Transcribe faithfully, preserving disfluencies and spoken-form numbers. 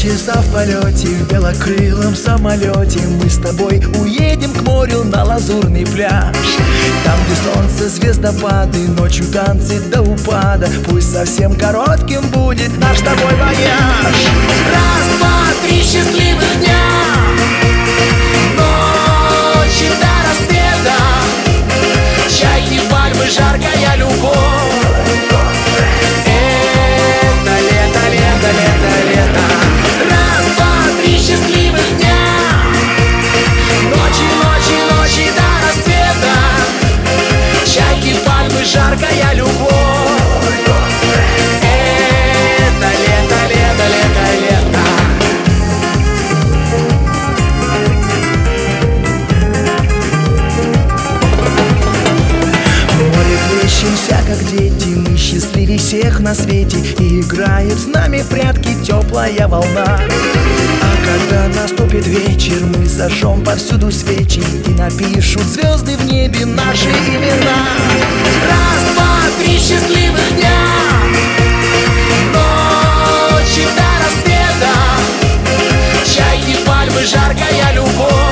часа в полете, в белокрылом самолете мы с тобой уедем к морю на лазурный пляж. Там, где солнце, звездопады, ночью танцы до упада. Пусть совсем коротким будет наш с тобой вояж. Раз, два, три счастливых дня, ночи до рассвета, чайки, пальмы, жаркая любовь. Это лето, лето, лето, лето. Раз, два, три счастливых дня, ночи, ночи, ночи до рассвета, чайки, пальмы, жаркая любовь. Это лето, лето, лето, лето. Море плещемся, как дети, мы счастливее всех на свете. И играет с нами в прятки теплая волна. А когда наступит вечер, мы зажжем повсюду свечи, и напишут звезды в небе наши имена. Раз, два, три счастливых дня, ночи до рассвета, чайки, пальмы, жаркая любовь.